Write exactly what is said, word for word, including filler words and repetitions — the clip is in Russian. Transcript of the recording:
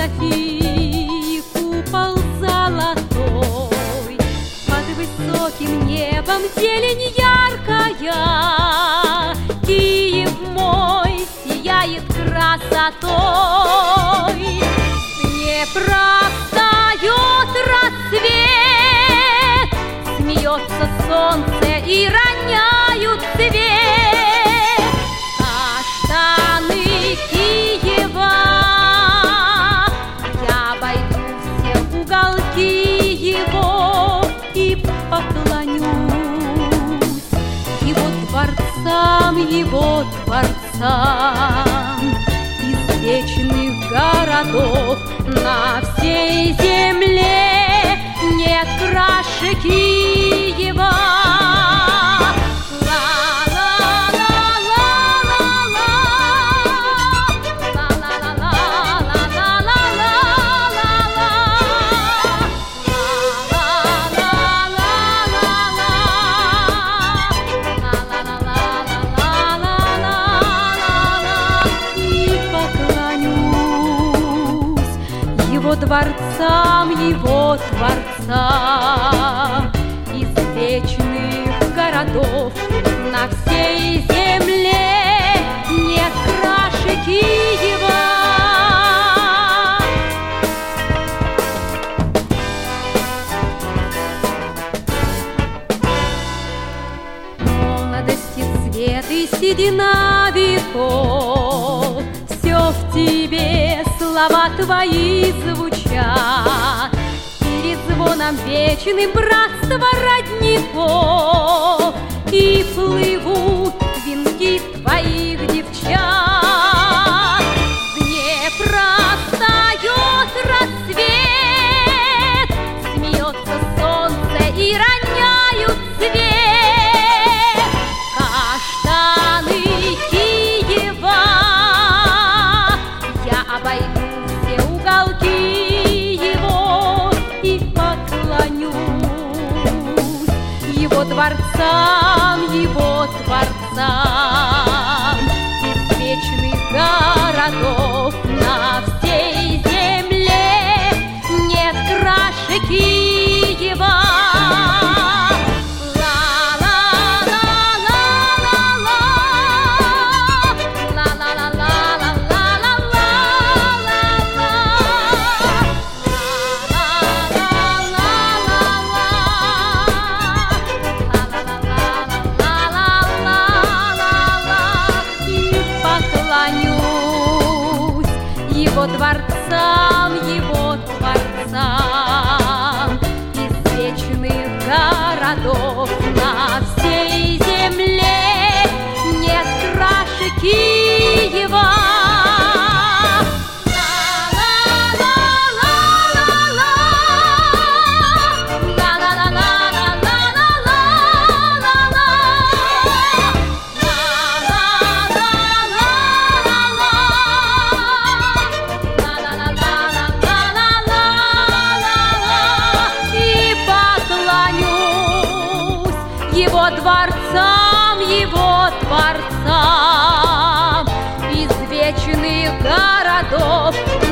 Софии купол золотой, под высоким небом зелень яркая. Киев мой сияет красотой, Днепра встает рассвет, смеется солнце и роняют цвет каштаны Киева. Я обойду все уголки его и поклонюсь его дворцам, его дворцам. Из вечных городов на всей земле нет краше Киева. Его дворцам, его дворцам, из вечных городов на всей земле нет краше Киева. Молодости цвет и седина веков, все в тебе, слова твои звучат перезвоном вечным братства родников, и плывут венки твоих девчат. Днепра встает рассвет, смеется солнце и роняют цвет каштаны Киева. Я обойду все уголки его и поклонюсь его дворцам, его дворцам. Из вечных городов на всей земле нет краше Киева. Его дворцам, его дворцам, из вечных городов на всей земле нет краше Киева. Его дворцам, его дворцам, из вечных городов